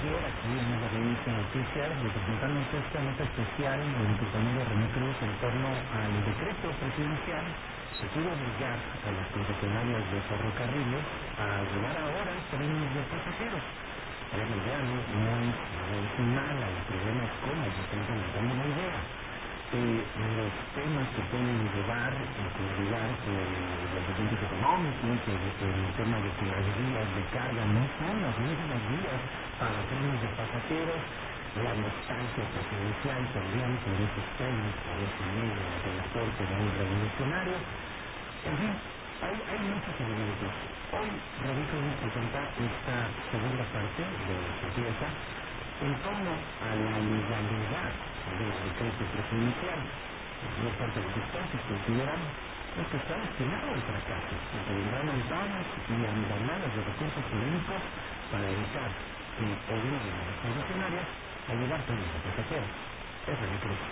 ayer aquí en la revista Noticias le presentamos esta nota especial de mi compañero René Cruz en torno al decreto presidencial que quiere obligar a las concesionarias de ferrocarriles a llevar ahora trenes de pasajeros. La idea no es mala, el problema es cómo se está implementando la idea. Los temas que pueden llevar en prioridad los asuntos económicos, el tema de que las vías de carga no son las mismas vías para trenes de pasajeros, la nostalgia presidencial también por esos trenes, por ese medio de transporte muy revolucionario. En fin, hay muchos elementos. Hoy Rodrigo nos presenta esta segunda parte de esta pieza en torno a la legalidad del decreto presidencial. Una parte de los expertos consideran que está destinado al fracaso, que vendrán amparas y andanadas de recursos jurídicos para evitar que obliguen a las concesionarias a llevar trenes de pasajeros. Es el decreto.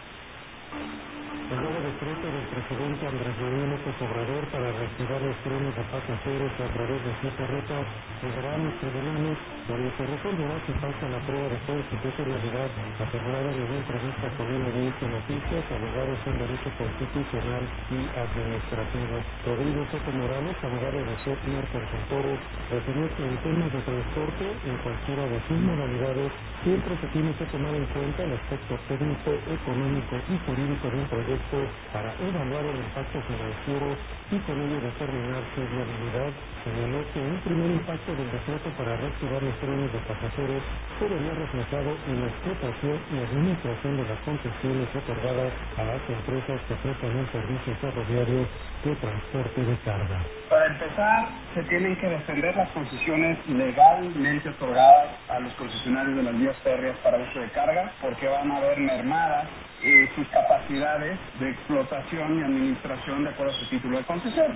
El nuevo decreto del presidente Andrés Manuel López Obrador para reactivar los trenes de pasajeros a través de 7 rutas federales y federales, donde se resolverá si falta la prueba de constitucionalidad, aseguraron en entrevista con MBS Noticias, abogados en derecho constitucional y administrativo. Rodrigo Soto Morales, abogado de Sotner Consultores, refirió que en temas de transporte, en cualquiera de sus modalidades, siempre se tiene que tomar en cuenta el aspecto técnico, económico y jurídico de un proyecto para evaluar el impacto financiero y con ello determinar su viabilidad. Señaló que un primer impacto del decreto para reactivar los trenes de pasajeros se vería reflejado en la explotación y administración de las concesiones otorgadas a las empresas que prestan un servicio ferroviario de transporte de carga. Para empezar, se tienen que defender las concesiones legalmente otorgadas a los concesionarios de las vías férreas para uso de carga, porque van a ver mermadas sus capacidades de explotación y administración de acuerdo a su título de concesión.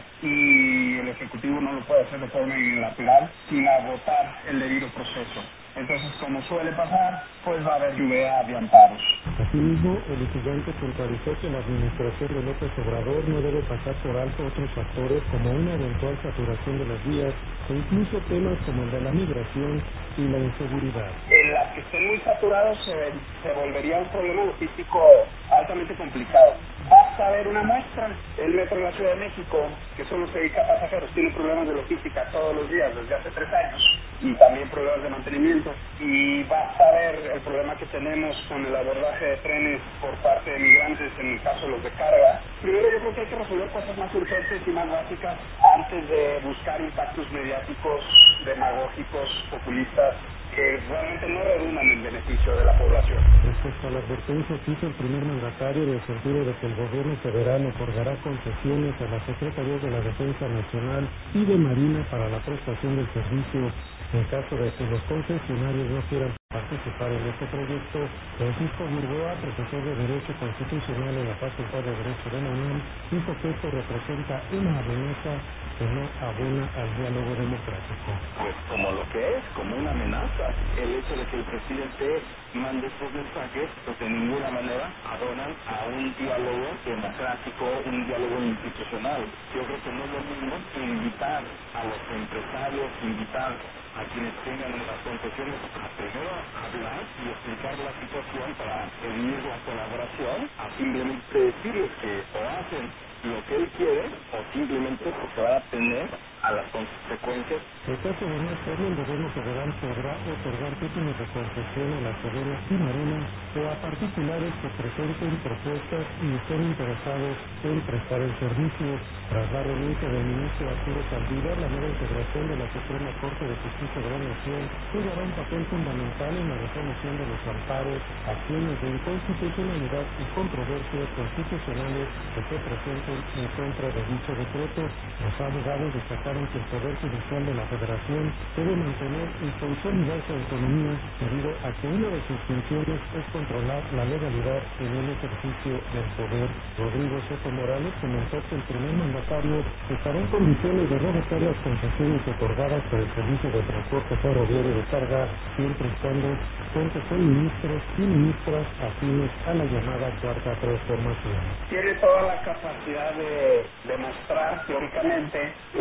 Y el Ejecutivo no lo puede hacer de forma unilateral sin agotar el debido proceso. Entonces, como suele pasar, pues va a haber lluvia de amparos. Asimismo, el litigante puntualizó que la administración de López Obrador no debe pasar por alto otros factores como una eventual saturación de las vías e incluso temas como el de la migración y la inseguridad. En las que estén muy saturados se volvería un problema logístico altamente complicado. Basta ver una muestra, el metro de la Ciudad de México, que solo se dedica a pasajeros, tiene problemas de logística todos los días desde hace 3 años y también problemas de mantenimiento. Y basta ver el problema que tenemos con el abordaje de trenes por parte de migrantes en el caso de los de carga. Primero yo creo que hay que resolver cosas más urgentes y más básicas antes de buscar impactos mediáticos, demagógicos, populistas, que realmente no redundan en beneficio de la población. Respecto a la advertencia que hizo el primer mandatario en el sentido de que el gobierno federal otorgará concesiones a las Secretarías de la Defensa Nacional y de Marina para la prestación del servicio en caso de que los concesionarios no quieran participar en este proyecto, Francisco Burgoa, profesor de Derecho Constitucional en la Facultad de Derecho de la UNAM, dijo que esto representa una amenaza que no abona al diálogo democrático. Pues como lo que es, como una amenaza. El hecho de que el presidente mande estos mensajes, pues de ninguna manera abonan a un diálogo democrático, un diálogo institucional. Yo creo que no es lo mismo invitar a los empresarios, invitar a quienes tengan las concesiones a primero hablar y explicar la situación para pedir la colaboración, a simplemente decirles que o hacen lo que él quiere o simplemente se va a tener a las consecuencias. En caso de no hacerlo, el gobierno federal podrá otorgar títulos de concesión a la Sedena y Marina o a particulares que presenten propuestas y estén interesados en prestar el servicio. Tras la renuncia del ministro Arturo Saldívar, la nueva integración de la Suprema Corte de Justicia de la Nación jugará un papel fundamental en la resolución de los amparos, acciones de inconstitucionalidad y controversias constitucionales que se presenten en contra de dicho decreto. Los abogados destacaron que el Poder Judicial de la Federación debe mantener y consolidar su autonomía debido a que una de sus funciones es controlar la legalidad en el ejercicio del poder. Rodrigo Soto Morales comentó que el primer mandatario estará en condiciones de revocar las concesiones otorgadas por el servicio de transporte ferroviario de carga siempre y cuando cuente con ministros y ministras afines a la llamada Cuarta Transformación. Tiene toda la capacidad de demostrar teóricamente la utilidad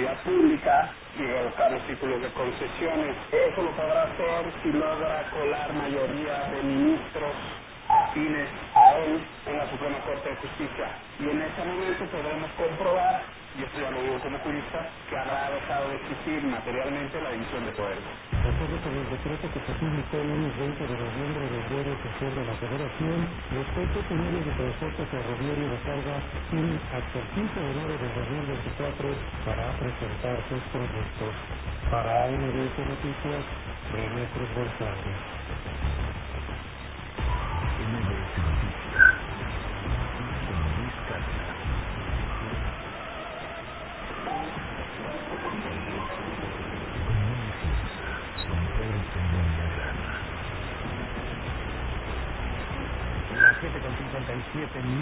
seguridad pública y revocar los títulos de concesiones. Eso lo podrá hacer si logra colar mayoría de ministros afines a él en la Suprema Corte de Justicia. Y en ese momento podremos comprobar, y esto ya lo digo como jurista, que habrá dejado de existir materialmente la división de poderes. De acuerdo con el decreto que se publicó el lunes 20 de noviembre del Diario Oficial de la Federación, los 8 camiones de transporte ferroviario de carga tienen hasta el 15 de enero de 2024 para presentar sus proyectos. Para MBS Noticias, René Cruz González. MBS Noticias con Luis Carlos. Las 7:57 minutos.